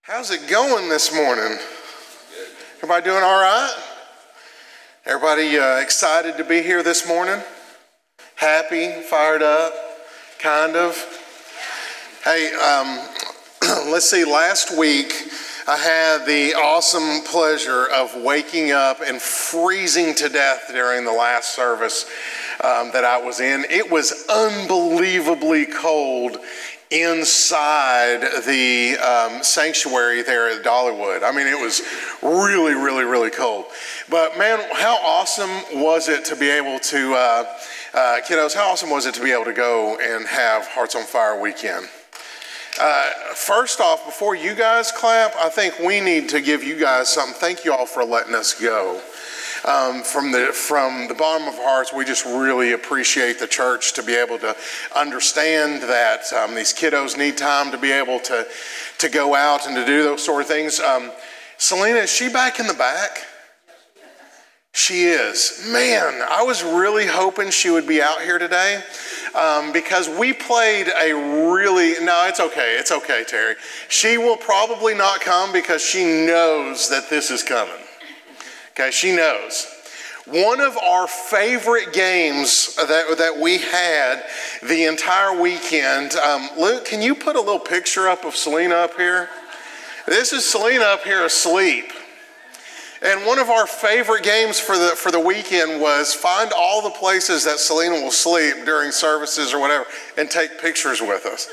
How's it going this morning? Everybody doing all right? Everybody excited to be here this morning? Happy, fired up, kind of? Hey, let's see, last week I had the awesome pleasure of waking up and freezing to death during the last service that I was in. It was unbelievably cold inside the sanctuary there at Dollywood. I mean, it was really, really, really cold. But man, how awesome was it to be able to, kiddos, how awesome was it to be able to go and have Hearts on Fire weekend? First off, before you guys clap, I think we need to give you guys something. Thank you all for letting us go. From the bottom of our hearts, we just really appreciate the church to be able to understand that these kiddos need time to be able to go out and to do those sort of things. Selena, is she back in the back? She is. Man, I was really hoping she would be out here today because we played no, it's okay, Terry. She will probably not come because she knows that this is coming. Okay, she knows. One of our favorite games that we had the entire weekend, Luke, can you put a little picture up of Selena up here? This is Selena up here asleep. And one of our favorite games for the weekend was find all the places that Selena will sleep during services or whatever and take pictures with us.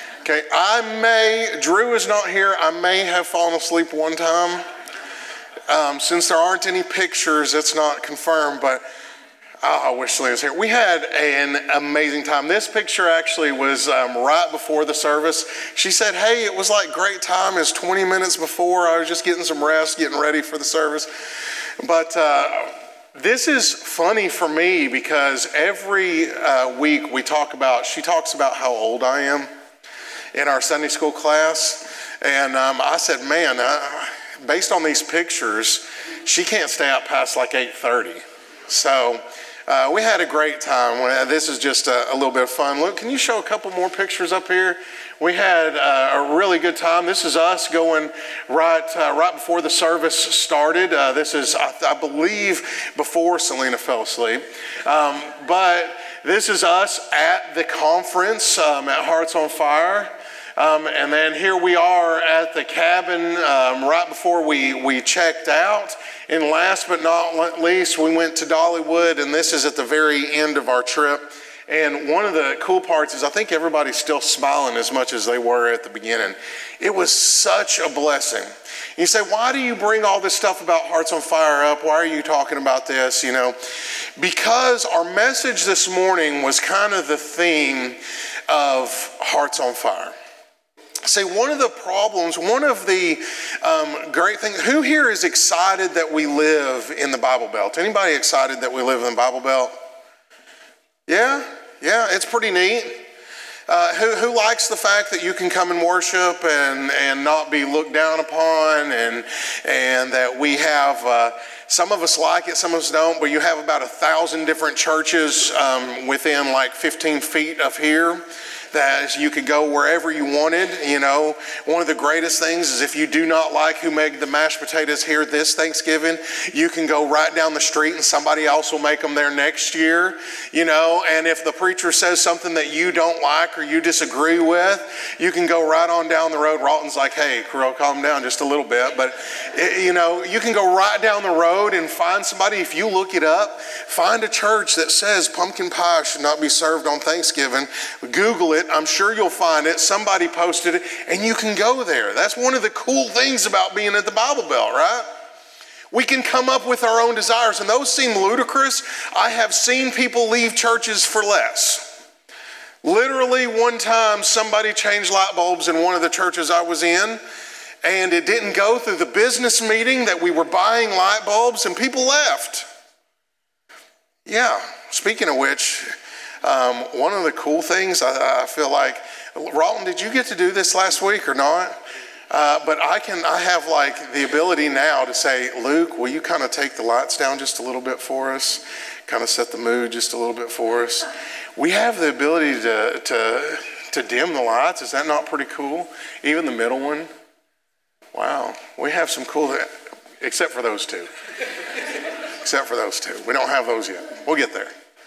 Okay, Drew is not here, I may have fallen asleep one time. Since there aren't any pictures, it's not confirmed, but I wish Selena was here. We had an amazing time. This picture actually was right before the service. She said, hey, it was like great time. It was 20 minutes before. I was just getting some rest, getting ready for the service. But this is funny for me because every week she talks about how old I am in our Sunday school class. And I said, man, based on these pictures, she can't stay out past like 8:30. So we had a great time. This is just a little bit of fun. Luke, can you show a couple more pictures up here? We had a really good time. This is us going right before the service started. This is, I believe, before Selena fell asleep. But this is us at the conference at Hearts on Fire. And then here we are at the cabin right before we checked out. And last but not least, we went to Dollywood, and this is at the very end of our trip. And one of the cool parts is I think everybody's still smiling as much as they were at the beginning. It was such a blessing. You say, why do you bring all this stuff about Hearts on Fire up? Why are you talking about this? Because our message this morning was kind of the theme of Hearts on Fire. See, one of the problems, one of the great things, who here is excited that we live in the Bible Belt? Anybody excited that we live in the Bible Belt? Yeah, it's pretty neat. Who likes the fact that you can come and worship and not be looked down upon and that we have, some of us like it, some of us don't, but you have about 1,000 different churches within like 15 feet of here. That you could go wherever you wanted. One of the greatest things is if you do not like who made the mashed potatoes here this Thanksgiving, you can go right down the street and somebody else will make them there next year. And if the preacher says something that you don't like or you disagree with, you can go right on down the road. Ralton's like, hey, Carol, calm down just a little bit. But, you can go right down the road and find somebody. If you look it up, find a church that says pumpkin pie should not be served on Thanksgiving. Google it. I'm sure you'll find it. Somebody posted it, and you can go there. That's one of the cool things about being at the Bible Belt, right? We can come up with our own desires, and those seem ludicrous. I have seen people leave churches for less. Literally, one time, somebody changed light bulbs in one of the churches I was in, and it didn't go through the business meeting that we were buying light bulbs, and people left. Yeah, speaking of which, one of the cool things I feel like, Ralton, did you get to do this last week or not? But I have like the ability now to say, Luke, will you kind of take the lights down just a little bit for us? Kind of set the mood just a little bit for us. We have the ability to dim the lights. Is that not pretty cool? Even the middle one. No, we have some cool, except for those two. Except for those two. We don't have those yet. We'll get there.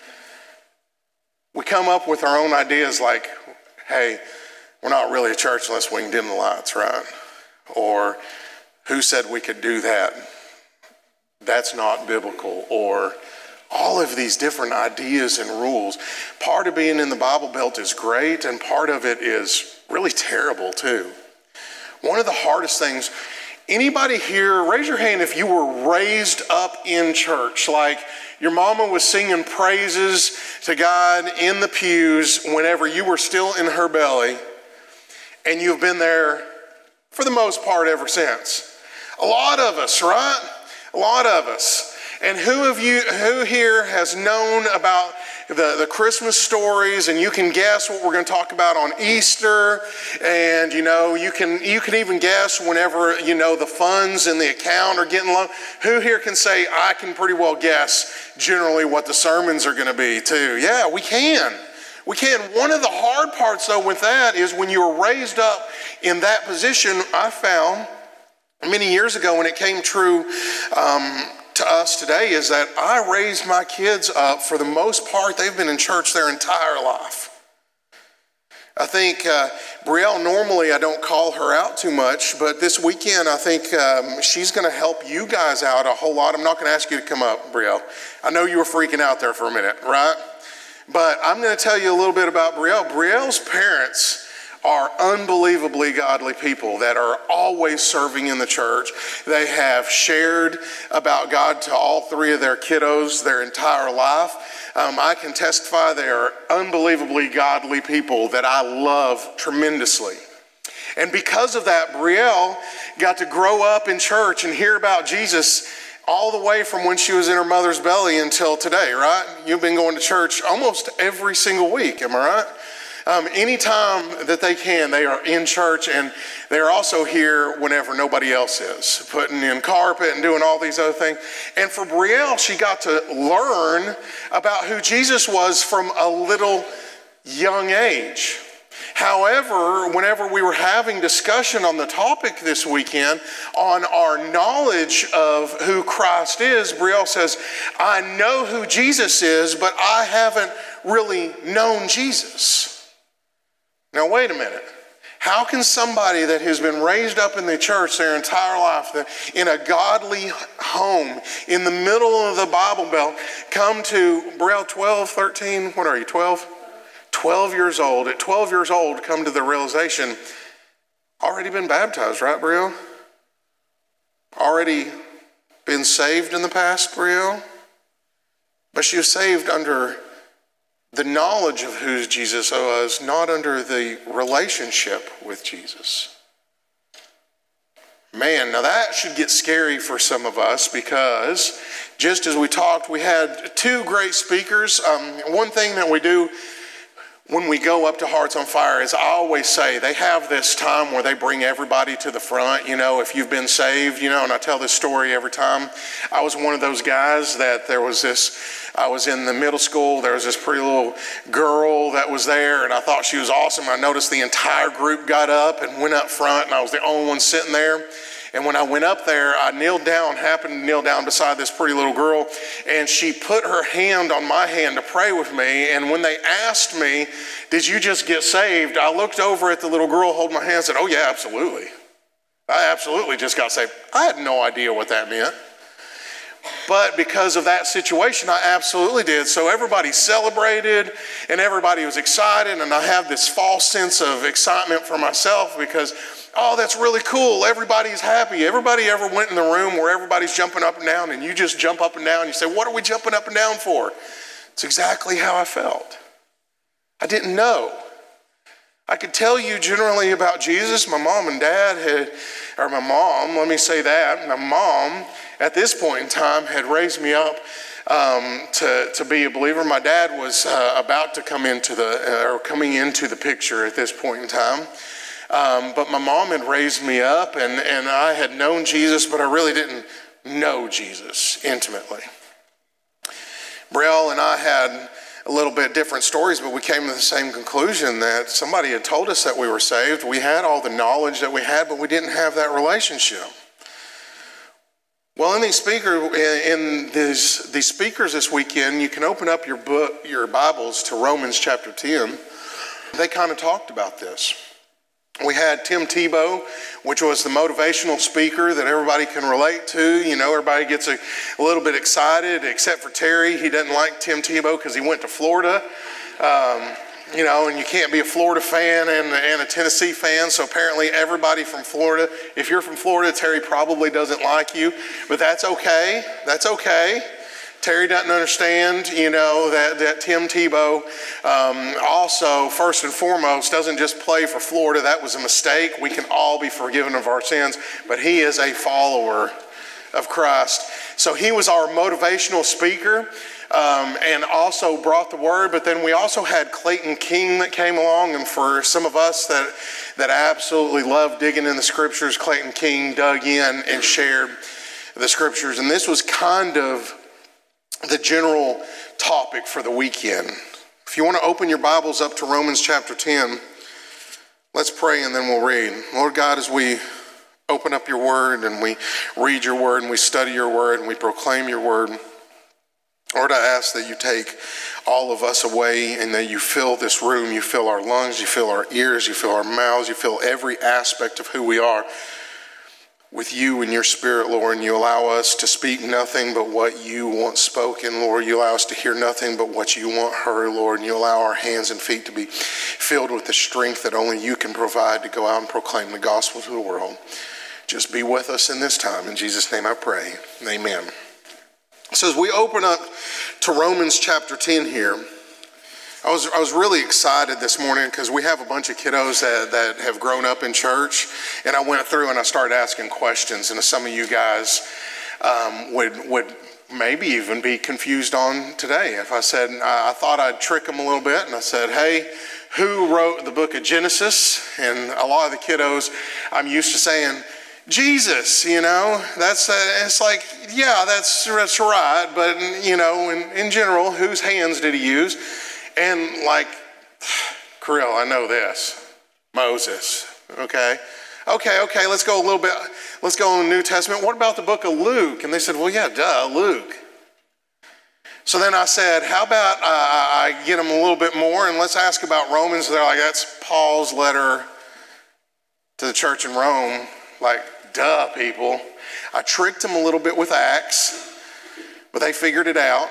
We come up with our own ideas like, hey, we're not really a church unless we can dim the lights, right? Or who said we could do that? That's not biblical. Or all of these different ideas and rules. Part of being in the Bible Belt is great, and part of it is really terrible too. One of the hardest things, anybody here, raise your hand if you were raised up in church, like your mama was singing praises to God in the pews whenever you were still in her belly, and you've been there for the most part ever since. A lot of us, right? A lot of us. And who here has known about the Christmas stories, and you can guess what we're going to talk about on Easter, and you can even guess whenever the funds in the account are getting low. Who here can say, I can pretty well guess generally what the sermons are going to be too? Yeah, we can. We can. One of the hard parts though with that is when you were raised up in that position, I found many years ago when it came true to us today, is that I raised my kids up, for the most part, they've been in church their entire life. I think Brielle, normally I don't call her out too much, but this weekend I think she's going to help you guys out a whole lot. I'm not going to ask you to come up, Brielle. I know you were freaking out there for a minute, right? But I'm going to tell you a little bit about Brielle. Brielle's parents are unbelievably godly people that are always serving in the church. They have shared about God to all three of their kiddos their entire life. I can testify they are unbelievably godly people that I love tremendously. And because of that, Brielle got to grow up in church and hear about Jesus all the way from when she was in her mother's belly until today, right? You've been going to church almost every single week, am I right? Anytime that they can, they are in church, and they're also here whenever nobody else is, putting in carpet and doing all these other things. And for Brielle, she got to learn about who Jesus was from a little young age. However, whenever we were having discussion on the topic this weekend on our knowledge of who Christ is, Brielle says, I know who Jesus is, but I haven't really known Jesus. Now, wait a minute. How can somebody that has been raised up in the church their entire life, in a godly home, in the middle of the Bible Belt, come to, Brielle, 12, 13, what are you, 12? 12 years old. At 12 years old, come to the realization, already been baptized, right, Brielle? Already been saved in the past, Brielle? But she was saved under the knowledge of who Jesus was, not under the relationship with Jesus. Man, now that should get scary for some of us, because just as we talked, we had two great speakers. One thing that we do when we go up to Hearts on Fire is, I always say, they have this time where they bring everybody to the front, if you've been saved, and I tell this story every time. I was one of those guys that I was in the middle school, there was this pretty little girl that was there, and I thought she was awesome. I noticed the entire group got up and went up front, and I was the only one sitting there. And when I went up there, I happened to kneel down beside this pretty little girl, and she put her hand on my hand to pray with me. And when they asked me, did you just get saved? I looked over at the little girl holding my hand and said, oh yeah, absolutely. I absolutely just got saved. I had no idea what that meant. But because of that situation, I absolutely did. So everybody celebrated and everybody was excited, and I have this false sense of excitement for myself because, oh, that's really cool. Everybody's happy. Everybody ever went in the room where everybody's jumping up and down and you just jump up and down and you say, what are we jumping up and down for? It's exactly how I felt. I didn't know. I could tell you generally about Jesus. My mom and dad my mom at this point in time had raised me up to be a believer. My dad was about to coming into the picture at this point in time. But my mom had raised me up, and I had known Jesus, but I really didn't know Jesus intimately. Brielle and I had a little bit different stories, but we came to the same conclusion that somebody had told us that we were saved. We had all the knowledge that we had, but we didn't have that relationship. Well, in these speakers this weekend, you can open up your Bibles to Romans chapter 10. They kind of talked about this. We had Tim Tebow, which was the motivational speaker that everybody can relate to. You know, everybody gets a little bit excited, except for Terry. He doesn't like Tim Tebow because he went to Florida. You know, and you can't be a Florida fan and a Tennessee fan, so apparently everybody from Florida, if you're from Florida, Terry probably doesn't like you, but that's okay. That's okay. Terry doesn't understand, you know, that Tim Tebow also, first and foremost, doesn't just play for Florida. That was a mistake. We can all be forgiven of our sins, but he is a follower of Christ. So he was our motivational speaker. And also brought the word, but then we also had Clayton King that came along, and for some of us that absolutely love digging in the scriptures, Clayton King dug in and shared the scriptures, and this was kind of the general topic for the weekend. If you want to open your Bibles up to Romans chapter 10, let's pray and then we'll read. Lord God, as we open up your word and we read your word and we study your word and we proclaim your word, Lord, I ask that you take all of us away and that you fill this room, you fill our lungs, you fill our ears, you fill our mouths, you fill every aspect of who we are with you and your spirit, Lord, and you allow us to speak nothing but what you want spoken, Lord. You allow us to hear nothing but what you want heard, Lord, and you allow our hands and feet to be filled with the strength that only you can provide to go out and proclaim the gospel to the world. Just be with us in this time. In Jesus' name I pray. Amen. So as we open up to Romans chapter 10 here, I was really excited this morning because we have a bunch of kiddos that have grown up in church, and I went through and I started asking questions, and some of you guys would maybe even be confused on today. If I said, I thought I'd trick them a little bit, and I said, hey, who wrote the book of Genesis? And a lot of the kiddos, I'm used to saying, Jesus, you know, it's like, yeah, that's right. But, you know, in general, whose hands did he use? And like, Krill, I know this. Moses, okay, let's go in the New Testament. What about the book of Luke? And they said, well, yeah, duh, Luke. So then I said, how about I get them a little bit more and let's ask about Romans. They're like, that's Paul's letter to the church in Rome. Like, duh, people. I tricked them a little bit with Acts, but they figured it out.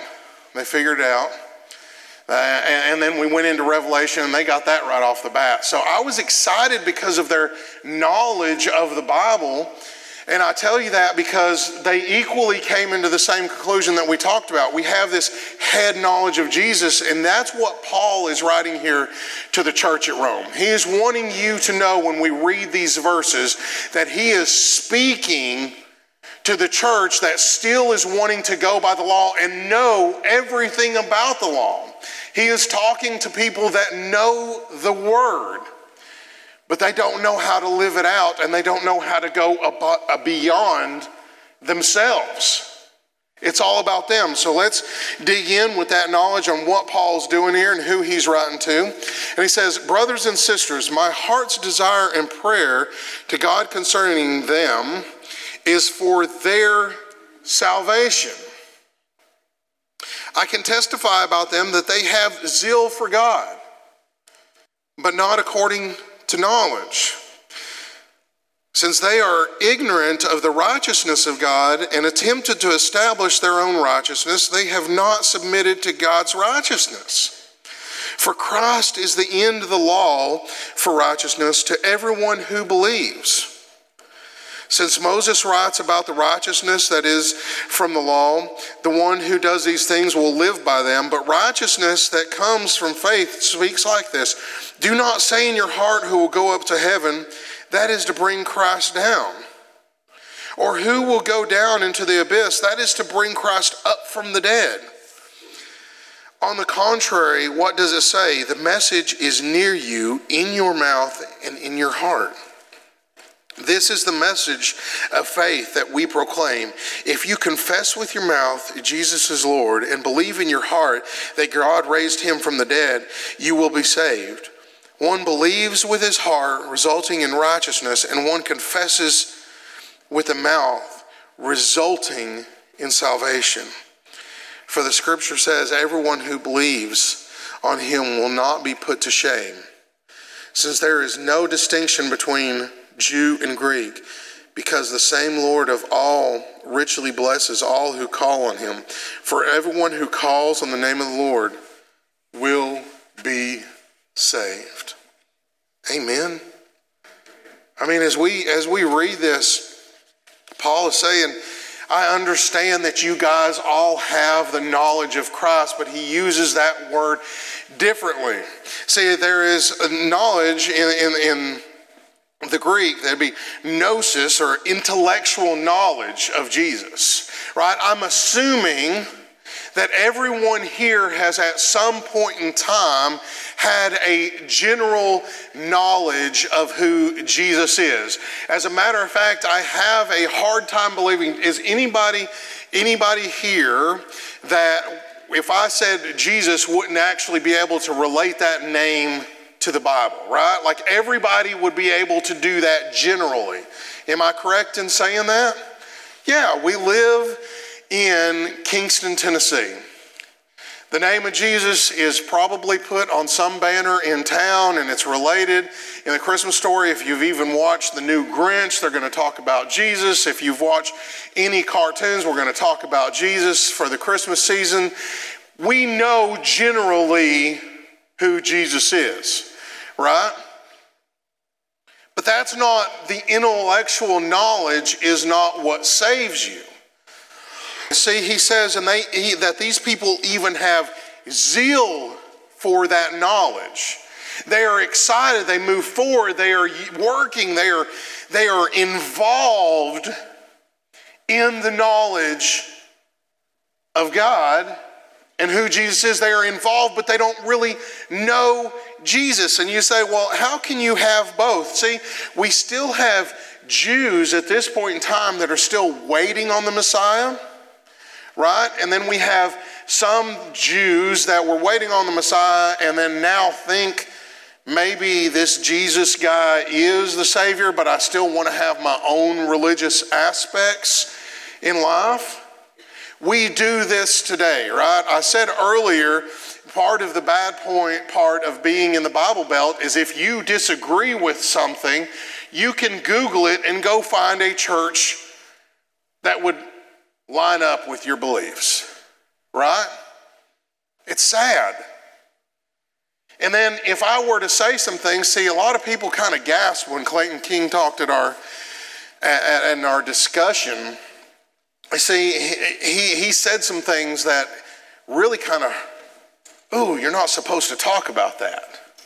And then we went into Revelation, and they got that right off the bat. So I was excited because of their knowledge of the Bible. And I tell you that because they equally came into the same conclusion that we talked about. We have this head knowledge of Jesus, and that's what Paul is writing here to the church at Rome. He is wanting you to know when we read these verses that he is speaking to the church that still is wanting to go by the law and know everything about the law. He is talking to people that know the word, but they don't know how to live it out, and they don't know how to go beyond themselves. It's all about them. So let's dig in with that knowledge on what Paul's doing here and who he's writing to. And he says, brothers and sisters, my heart's desire and prayer to God concerning them is for their salvation. I can testify about them that they have zeal for God, but not according to knowledge. Since they are ignorant of the righteousness of God and attempted to establish their own righteousness, they have not submitted to God's righteousness. For Christ is the end of the law for righteousness to everyone who believes. Since Moses writes about the righteousness that is from the law, the one who does these things will live by them. But righteousness that comes from faith speaks like this. Do not say in your heart who will go up to heaven, that is to bring Christ down. Or who will go down into the abyss, that is to bring Christ up from the dead. On the contrary, what does it say? The message is near you, in your mouth and in your heart. This is the message of faith that we proclaim. If you confess with your mouth Jesus is Lord and believe in your heart that God raised him from the dead, you will be saved. One believes with his heart, resulting in righteousness, and one confesses with the mouth, resulting in salvation. For the scripture says, everyone who believes on him will not be put to shame. Since there is no distinction between Jew and Greek, because the same Lord of all richly blesses all who call on him. For everyone who calls on the name of the Lord will be saved. Amen. I mean, as we read this, Paul is saying, I understand that you guys all have the knowledge of Christ, but he uses that word differently. See, there is a knowledge in the Greek, that'd be gnosis, or intellectual knowledge of Jesus, right? I'm assuming that everyone here has at some point in time had a general knowledge of who Jesus is. As a matter of fact, I have a hard time believing, is anybody here that if I said Jesus wouldn't actually be able to relate that name to the Bible, right? Like everybody would be able to do that generally. Am I correct in saying that? Yeah, we live in Kingston, Tennessee. The name of Jesus is probably put on some banner in town, and it's related. In the Christmas story, if you've even watched the new Grinch, they're going to talk about Jesus. If you've watched any cartoons, we're going to talk about Jesus for the Christmas season. We know generally who Jesus is, right? But that's not, the intellectual knowledge is not what saves you. See, he says that these people even have zeal for that knowledge. They are excited, they move forward, they are working, they are involved in the knowledge of God and who Jesus is. They are involved, but they don't really know Jesus. And you say, well, how can you have both? See, we still have Jews at this point in time that are still waiting on the Messiah, right? And then we have some Jews that were waiting on the Messiah and then now think maybe this Jesus guy is the Savior, but I still want to have my own religious aspects in life. We do this today, right? I said earlier, part of the bad part of being in the Bible Belt is if you disagree with something, you can Google it and go find a church that would line up with your beliefs, right? It's sad. And then if I were to say some things, see, a lot of people kind of gasp when Clayton King talked in our discussion. See, he said some things that really kind of, ooh, you're not supposed to talk about that.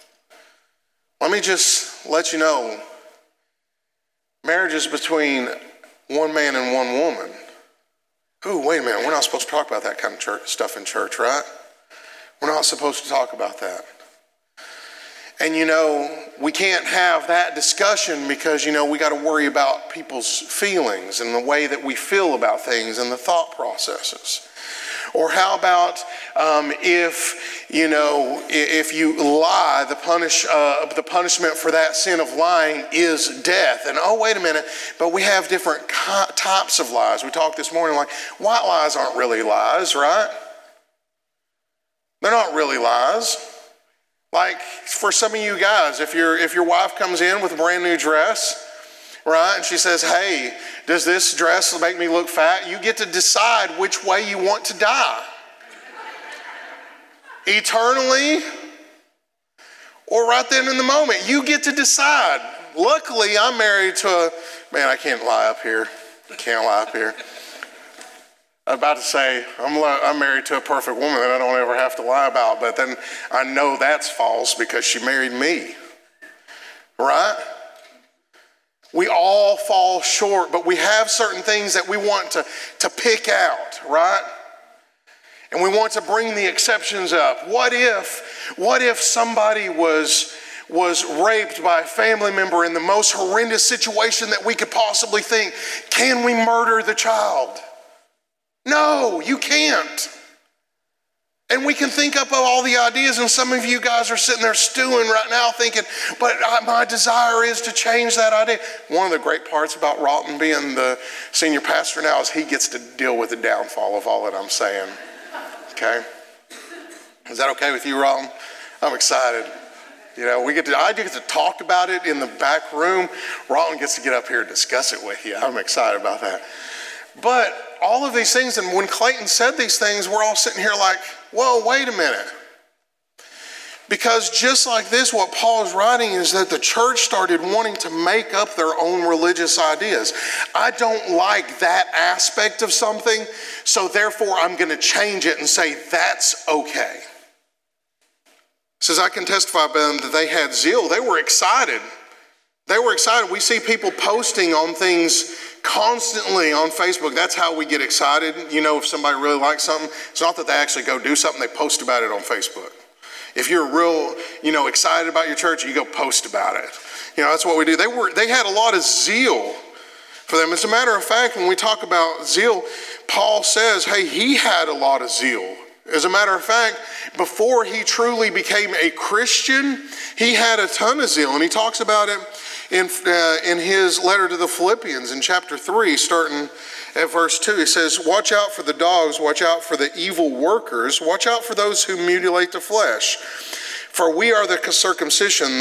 Let me just let you know, marriage is between one man and one woman. Ooh, wait a minute, we're not supposed to talk about that kind of stuff in church, right? We're not supposed to talk about that. And we can't have that discussion because, we got to worry about people's feelings and the way that we feel about things and the thought processes. Or how about if you lie, the punishment for that sin of lying is death. And oh, wait a minute, but we have different types of lies. We talked this morning, like white lies aren't really lies, right? They're not really lies. Like for some of you guys, if your wife comes in with a brand new dress, right, and she says, hey, does this dress make me look fat? You get to decide which way you want to die. Eternally or right then in the moment. You get to decide. Luckily, I'm married to I can't lie up here. I'm about to say, I'm married to a perfect woman that I don't ever have to lie about, but then I know that's false because she married me, right? We all fall short, but we have certain things that we want to pick out, right? And we want to bring the exceptions up. What if somebody was was raped by a family member in the most horrendous situation that we could possibly think. Can we murder the child? No, you can't. And we can think up of all the ideas, and some of you guys are sitting there stewing right now thinking, but my desire is to change that idea. One of the great parts about Rawton being the senior pastor now is he gets to deal with the downfall of all that I'm saying. Okay? Is that okay with you, Rawton? I'm excited. You know, I get to talk about it in the back room. Rawton gets to get up here and discuss it with you. I'm excited about that. But all of these things, and when Clayton said these things, we're all sitting here like, whoa, wait a minute. Because just like this, what Paul is writing is that the church started wanting to make up their own religious ideas. I don't like that aspect of something, so therefore I'm going to change it and say that's okay. It says, I can testify about them that they had zeal. They were excited. We see people posting on things constantly on Facebook. That's how we get excited. You know, if somebody really likes something, it's not that they actually go do something, they post about it on Facebook. If you're real, excited about your church, you go post about it. That's what we do. They had a lot of zeal for them. As a matter of fact, when we talk about zeal, Paul says, hey, he had a lot of zeal. As a matter of fact, before he truly became a Christian, he had a ton of zeal. And he talks about it in his letter to the Philippians in chapter 3, starting at verse 2. He says, watch out for the dogs, watch out for the evil workers, watch out for those who mutilate the flesh. For we are the circumcision,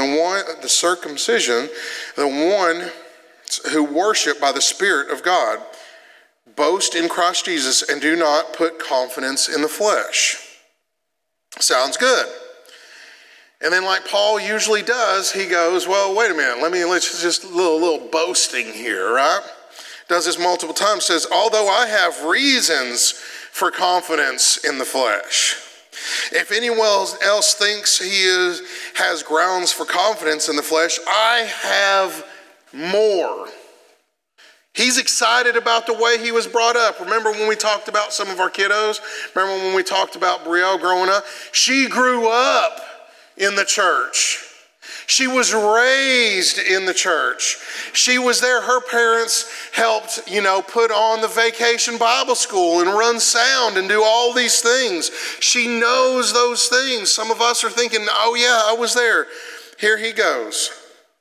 the one who worship by the Spirit of God. Boast in Christ Jesus and do not put confidence in the flesh. Sounds good. And then like Paul usually does, he goes, well, wait a minute, let's just a little boasting here, right? Does this multiple times, says, although I have reasons for confidence in the flesh. If anyone else thinks he has grounds for confidence in the flesh, I have more. He's excited about the way he was brought up. Remember when we talked about some of our kiddos? Remember when we talked about Brielle growing up? She grew up in the church. She was raised in the church. She was there. Her parents helped, put on the Vacation Bible School and run sound and do all these things. She knows those things. Some of us are thinking, oh yeah, I was there. Here he goes.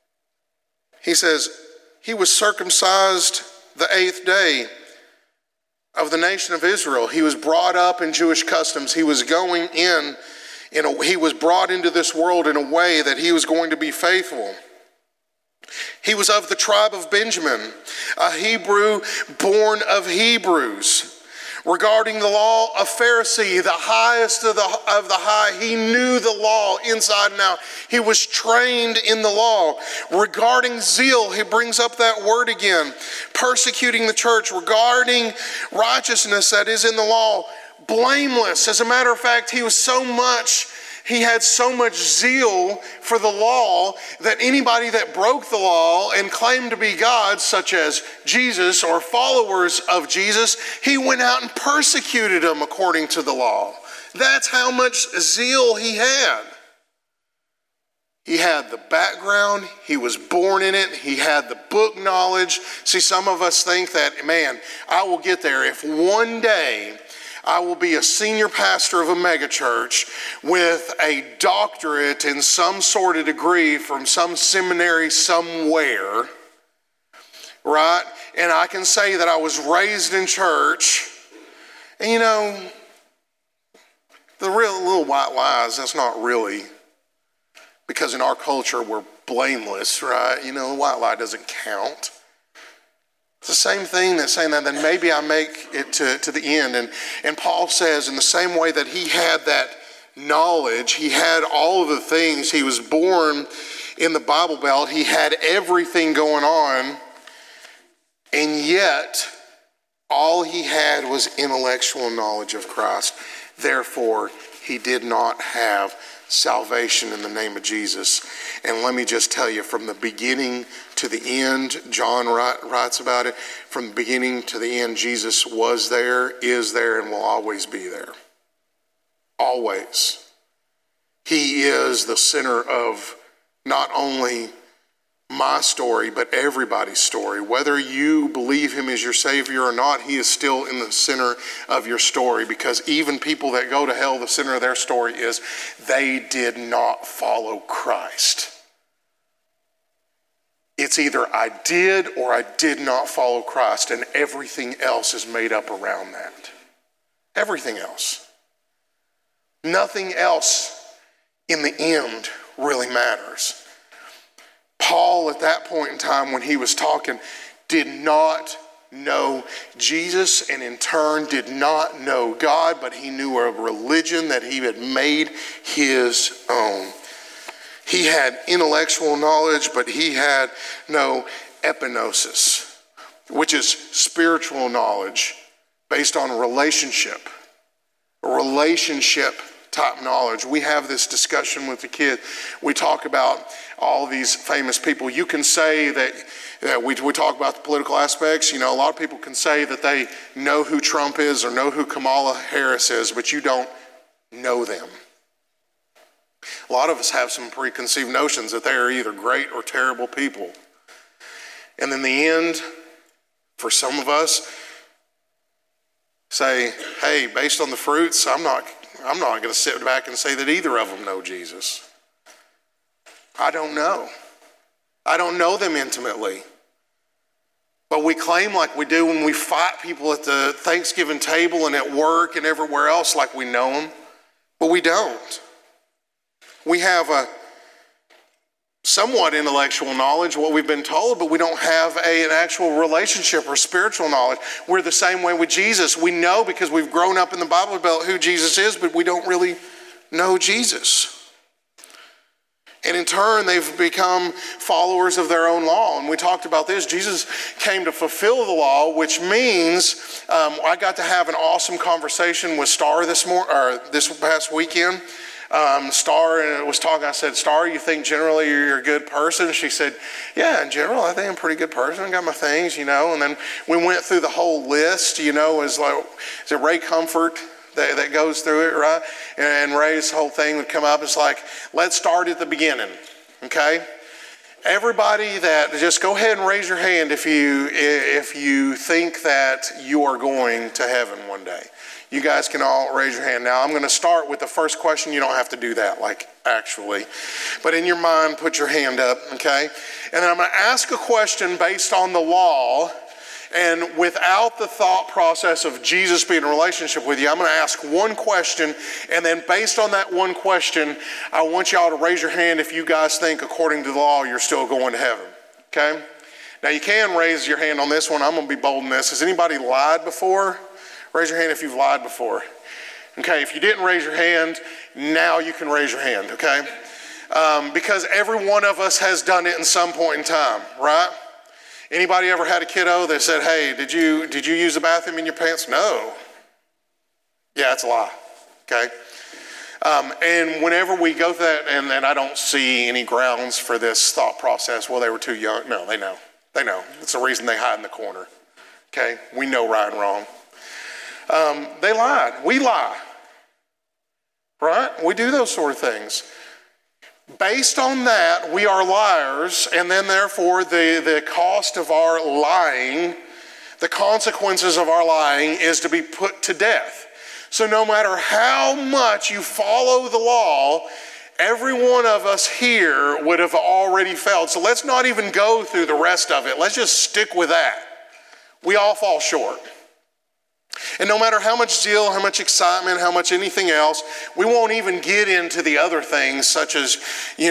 He says, he was circumcised the 8th day of the nation of Israel. He was brought up in Jewish customs. He was going he was brought into this world in a way that he was going to be faithful. He was of the tribe of Benjamin, a Hebrew born of Hebrews. Regarding the law, a Pharisee, the highest of the high. He knew the law inside and out. He was trained in the law. Regarding zeal, he brings up that word again. Persecuting the church. Regarding righteousness that is in the law, blameless. As a matter of fact, he had so much zeal for the law that anybody that broke the law and claimed to be God, such as Jesus or followers of Jesus, he went out and persecuted them according to the law. That's how much zeal he had. He had the background. He was born in it. He had the book knowledge. See, some of us think that, man, I will get there if one day I will be a senior pastor of a megachurch with a doctorate in some sort of degree from some seminary somewhere, right? And I can say that I was raised in church. And the real little white lies, that's not really, because in our culture we're blameless, right? The white lie doesn't count. It's the same thing that's saying that then maybe I make it to the end. And Paul says in the same way that he had that knowledge, he had all of the things, he was born in the Bible Belt, he had everything going on, and yet all he had was intellectual knowledge of Christ. Therefore, he did not have salvation in the name of Jesus. And let me just tell you, from the beginning to the end, John writes about it, from the beginning to the end, Jesus was there, is there, and will always be there. Always. He is the center of not only my story, but everybody's story. Whether you believe him as your Savior or not, he is still in the center of your story, because even people that go to hell, the center of their story is they did not follow Christ. It's either I did or I did not follow Christ, and everything else is made up around that. Everything else. Nothing else in the end really matters. Paul, at that point in time when he was talking, did not know Jesus, and in turn did not know God, but he knew a religion that he had made his own. He had intellectual knowledge, but he had no epignosis, which is spiritual knowledge based on relationship type knowledge. We have this discussion with the kid. We talk about all these famous people. You can say that we talk about the political aspects. You know, a lot of people can say that they know who Trump is or know who Kamala Harris is, but you don't know them. A lot of us have some preconceived notions that they are either great or terrible people. And in the end, for some of us, say, hey, based on the fruits, I'm not going to sit back and say that either of them know Jesus. I don't know. I don't know them intimately. But we claim like we do when we fight people at the Thanksgiving table and at work and everywhere else like we know them. But we don't. We have a somewhat intellectual knowledge, what we've been told, but we don't have an actual relationship or spiritual knowledge. We're the same way with Jesus. We know because we've grown up in the Bible Belt who Jesus is, but we don't really know Jesus. And in turn, they've become followers of their own law. And we talked about this. Jesus came to fulfill the law, which means I got to have an awesome conversation with Star this past weekend. Star was talking. I said, Star, you think generally you're a good person? She said, yeah, in general, I think I'm a pretty good person. I got my things, you know. And then we went through the whole list, you know, is it Ray Comfort that goes through it, right? And Ray's whole thing would come up. It's like, let's start at the beginning, okay? Everybody that, just go ahead and raise your hand if you think that you are going to heaven one day. You guys can all raise your hand. Now, I'm going to start with the first question. You don't have to do that, actually. But in your mind, put your hand up, okay? And then I'm going to ask a question based on the law, and without the thought process of Jesus being in a relationship with you. I'm going to ask one question, and then based on that one question, I want y'all to raise your hand if you guys think, according to the law, you're still going to heaven, okay? Now, you can raise your hand on this one. I'm going to be bold in this. Has anybody lied before? Raise your hand if you've lied before. Okay, if you didn't raise your hand, now you can raise your hand, okay? Because every one of us has done it in some point in time, right? Anybody ever had a kiddo that said, hey, did you use the bathroom in your pants? No. Yeah, it's a lie, okay? And whenever we go through that, and I don't see any grounds for this thought process, well, they were too young. No, they know. They know. It's the reason they hide in the corner, okay? We know right and wrong. They lied. We lie. Right? We do those sort of things. Based on that, we are liars, and then therefore the cost of our lying, the consequences of our lying is to be put to death. So no matter how much you follow the law, every one of us here would have already failed. So let's not even go through the rest of it. Let's just stick with that. We all fall short. And no matter how much zeal, how much excitement, how much anything else, we won't even get into the other things such as,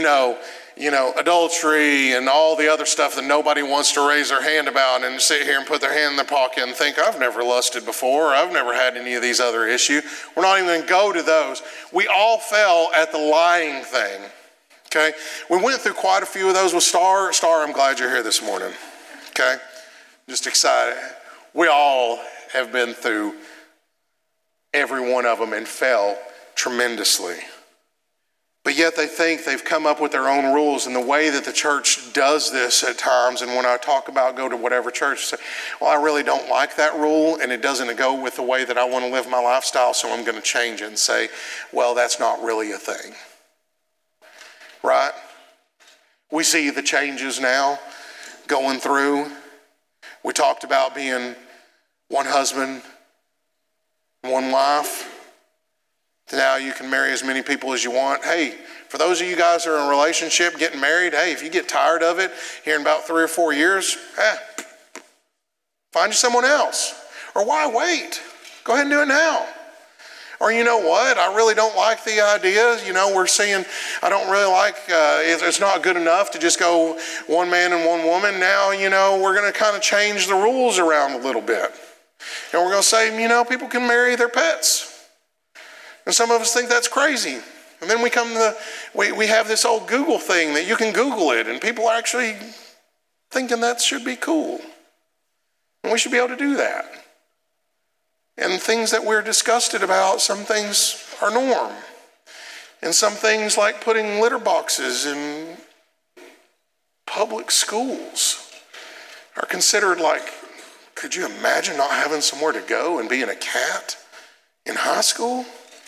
adultery and all the other stuff that nobody wants to raise their hand about and sit here and put their hand in their pocket and think, I've never lusted before, or I've never had any of these other issues. We're not even going to go to those. We all fell at the lying thing, okay? We went through quite a few of those with Star. Star, I'm glad you're here this morning, okay? Just excited. We all have been through every one of them and fell tremendously. But yet they think they've come up with their own rules, and the way that the church does this at times, and when I talk about go to whatever church, say, well, I really don't like that rule, and it doesn't go with the way that I want to live my lifestyle, so I'm going to change it and say, well, that's not really a thing. Right? We see the changes now going through. We talked about being one husband, one wife. Now you can marry as many people as you want. Hey, for those of you guys who are in a relationship, getting married, hey, if you get tired of it here in about 3 or 4 years, find you someone else. Or why wait? Go ahead and do it now. Or you know what? I really don't like the idea. We're seeing, I don't really like, it's not good enough to just go one man and one woman. Now, we're going to kind of change the rules around a little bit. And we're going to say, people can marry their pets. And some of us think that's crazy. And then we have this old Google thing that you can Google it, and people are actually thinking that should be cool. And we should be able to do that. And things that we're disgusted about, some things are norm. And some things like putting litter boxes in public schools are considered like, could you imagine not having somewhere to go and being a cat in high school?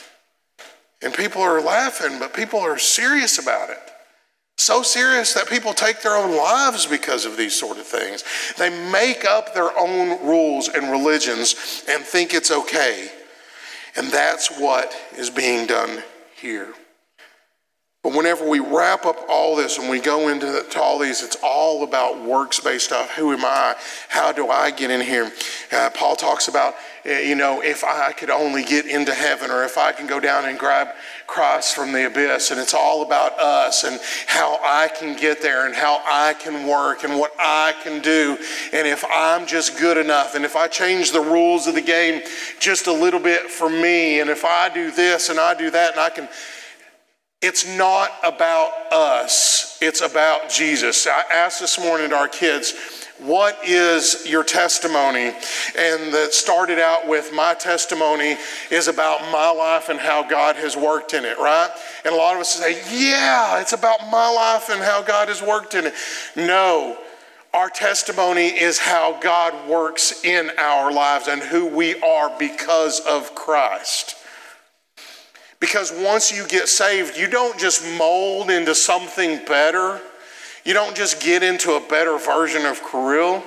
And people are laughing, but people are serious about it. So serious that people take their own lives because of these sort of things. They make up their own rules and religions and think it's okay. And that's what is being done here. But whenever we wrap up all this and we go into all these, it's all about works-based stuff. Who am I? How do I get in here? Paul talks about, if I could only get into heaven, or if I can go down and grab Christ from the abyss. And it's all about us and how I can get there and how I can work and what I can do. And if I'm just good enough, and if I change the rules of the game just a little bit for me, and if I do this and I do that, and I can... It's not about us. It's about Jesus. I asked this morning to our kids, what is your testimony? And that started out with, my testimony is about my life and how God has worked in it, right? And a lot of us say, yeah, it's about my life and how God has worked in it. No, our testimony is how God works in our lives and who we are because of Christ. Because once you get saved, you don't just mold into something better. You don't just get into a better version of Kirill.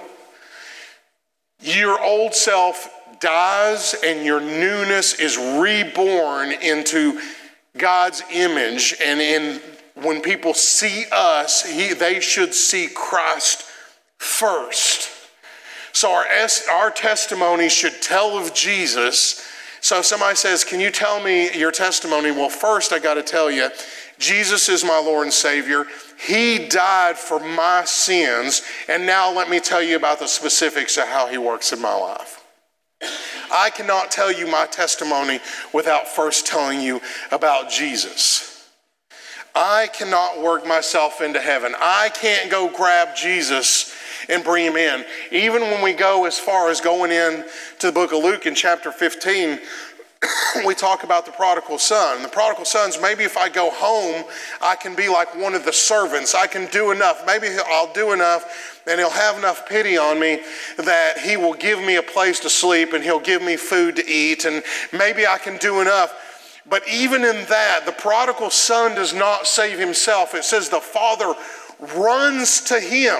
Your old self dies and your newness is reborn into God's image. And when people see us, they should see Christ first. So our testimony should tell of Jesus. So if somebody says, can you tell me your testimony? Well, first I got to tell you, Jesus is my Lord and Savior. He died for my sins. And now let me tell you about the specifics of how he works in my life. I cannot tell you my testimony without first telling you about Jesus. I cannot work myself into heaven. I can't go grab Jesus and bring him in. Even when we go as far as going in to the book of Luke in chapter 15, we talk about the prodigal son. The prodigal son's, maybe if I go home, I can be like one of the servants. I can do enough. Maybe I'll do enough and he'll have enough pity on me that he will give me a place to sleep and he'll give me food to eat, and maybe I can do enough. But even in that, the prodigal son does not save himself. It says the father runs to him,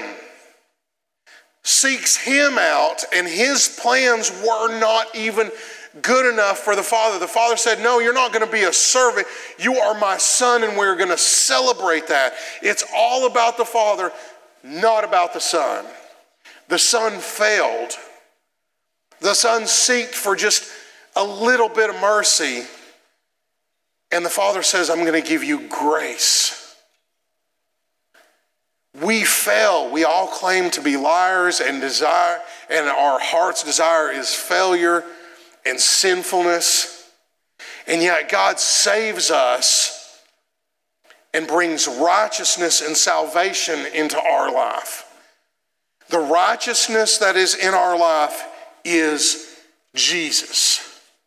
seeks him out, and his plans were not even good enough for the father. The father said, no, you're not going to be a servant. You are my son, and we're going to celebrate that. It's all about the father, not about the son. The son failed. The son sought for just a little bit of mercy, and the father says, I'm going to give you grace. We fail. We all claim to be liars and desire, and our heart's desire is failure and sinfulness. And yet God saves us and brings righteousness and salvation into our life. The righteousness that is in our life is Jesus.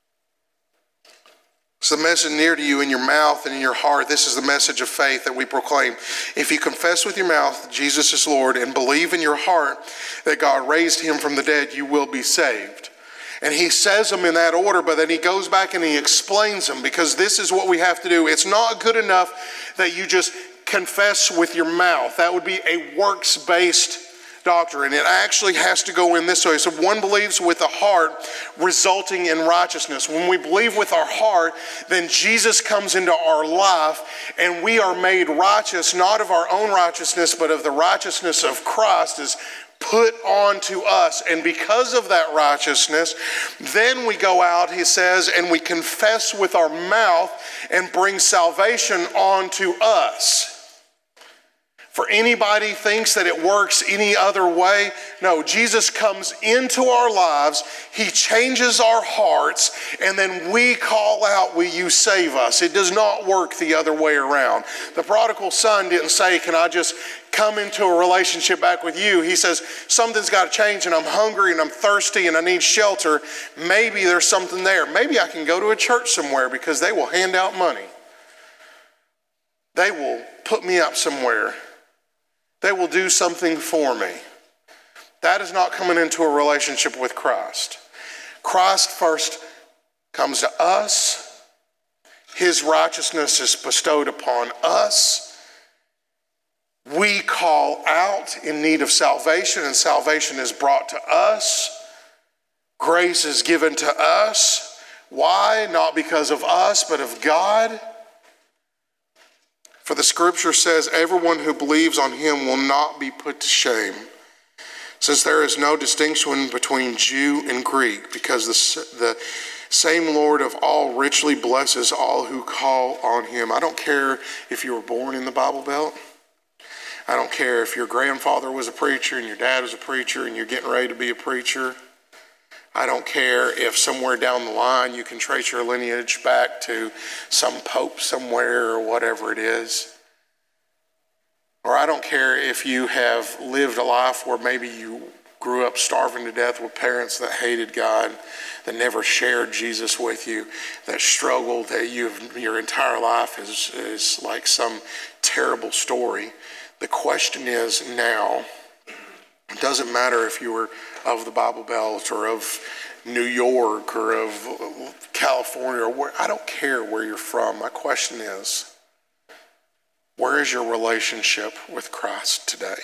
It's the message near to you in your mouth and in your heart. This is the message of faith that we proclaim. If you confess with your mouth that Jesus is Lord and believe in your heart that God raised him from the dead, you will be saved. And he says them in that order, but then he goes back and he explains them, because this is what we have to do. It's not good enough that you just confess with your mouth. That would be a works-based doctrine. It actually has to go in this way. So one believes with the heart, resulting in righteousness. When we believe with our heart, then Jesus comes into our life and we are made righteous, not of our own righteousness, but of the righteousness of Christ is put onto us. And because of that righteousness, then we go out, he says, and we confess with our mouth and bring salvation onto us. For anybody thinks that it works any other way, no, Jesus comes into our lives, he changes our hearts, and then we call out, will you save us? It does not work the other way around. The prodigal son didn't say, can I just come into a relationship back with you? He says, something's got to change and I'm hungry and I'm thirsty and I need shelter. Maybe there's something there. Maybe I can go to a church somewhere because they will hand out money. They will put me up somewhere. They will do something for me. That is not coming into a relationship with Christ. Christ first comes to us. His righteousness is bestowed upon us. We call out in need of salvation, and salvation is brought to us. Grace is given to us. Why? Not because of us, but of God. For the scripture says, everyone who believes on him will not be put to shame, since there is no distinction between Jew and Greek, because the same Lord of all richly blesses all who call on him. I don't care if you were born in the Bible Belt. I don't care if your grandfather was a preacher and your dad was a preacher and you're getting ready to be a preacher. I don't care if somewhere down the line you can trace your lineage back to some pope somewhere or whatever it is. Or I don't care if you have lived a life where maybe you grew up starving to death with parents that hated God, that never shared Jesus with you, that struggled, that your entire life is like some terrible story. The question is now, it doesn't matter if you were of the Bible Belt or of New York or of California or where, I don't care where you're from. My question is, where is your relationship with Christ today?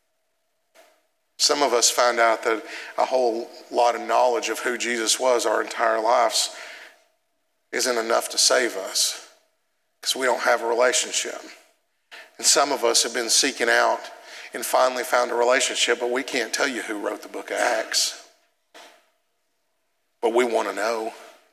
Some of us find out that a whole lot of knowledge of who Jesus was our entire lives isn't enough to save us because we don't have a relationship. And some of us have been seeking out and finally found a relationship, but we can't tell you who wrote the book of Acts. But we want to know.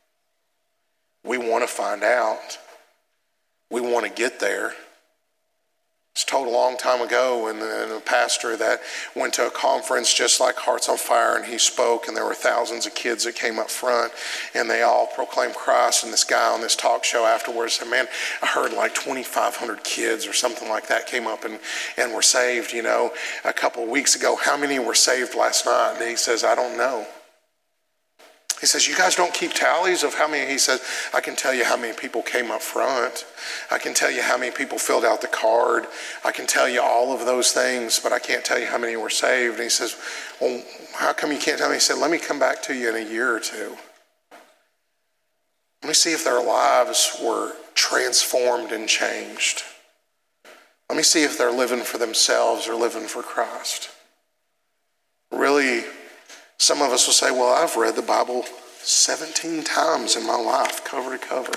We want to find out. We want to get there. It's told a long time ago and a pastor that went to a conference just like Hearts on Fire, and he spoke, and there were thousands of kids that came up front and they all proclaimed Christ, and this guy on this talk show afterwards said, man, I heard like 2,500 kids or something like that came up and were saved, a couple of weeks ago. How many were saved last night? And he says, I don't know. He says, you guys don't keep tallies of how many? He says, I can tell you how many people came up front. I can tell you how many people filled out the card. I can tell you all of those things, but I can't tell you how many were saved. And he says, well, how come you can't tell me? He said, let me come back to you in a year or two. Let me see if their lives were transformed and changed. Let me see if they're living for themselves or living for Christ. Really, some of us will say, well, I've read the Bible 17 times in my life, cover to cover.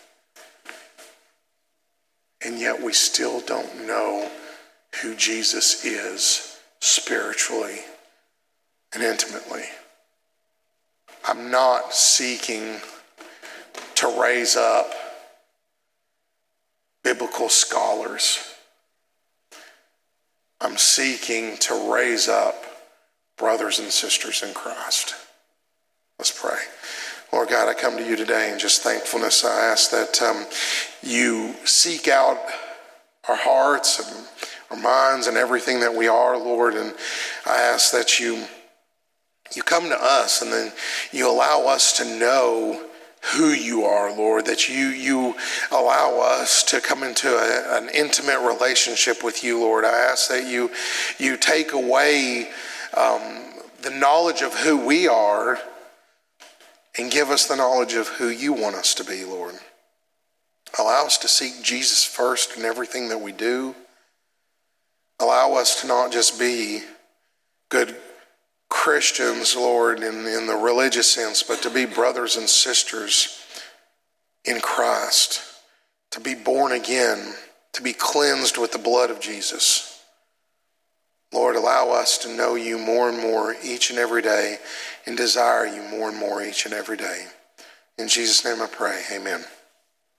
And yet we still don't know who Jesus is spiritually and intimately. I'm not seeking to raise up biblical scholars. I'm seeking to raise up brothers and sisters in Christ. Let's pray. Lord God, I come to you today in just thankfulness. I ask that you seek out our hearts and our minds and everything that we are, Lord. And I ask that you come to us and then you allow us to know who you are, Lord, that you allow us to come into an intimate relationship with you, Lord. I ask that you take away the knowledge of who we are and give us the knowledge of who you want us to be, Lord. Allow us to seek Jesus first in everything that we do. Allow us to not just be good Christians, Lord, in the religious sense, but to be brothers and sisters in Christ, to be born again, to be cleansed with the blood of Jesus. Lord, allow us to know you more and more each and every day and desire you more and more each and every day. In Jesus' name I pray, amen.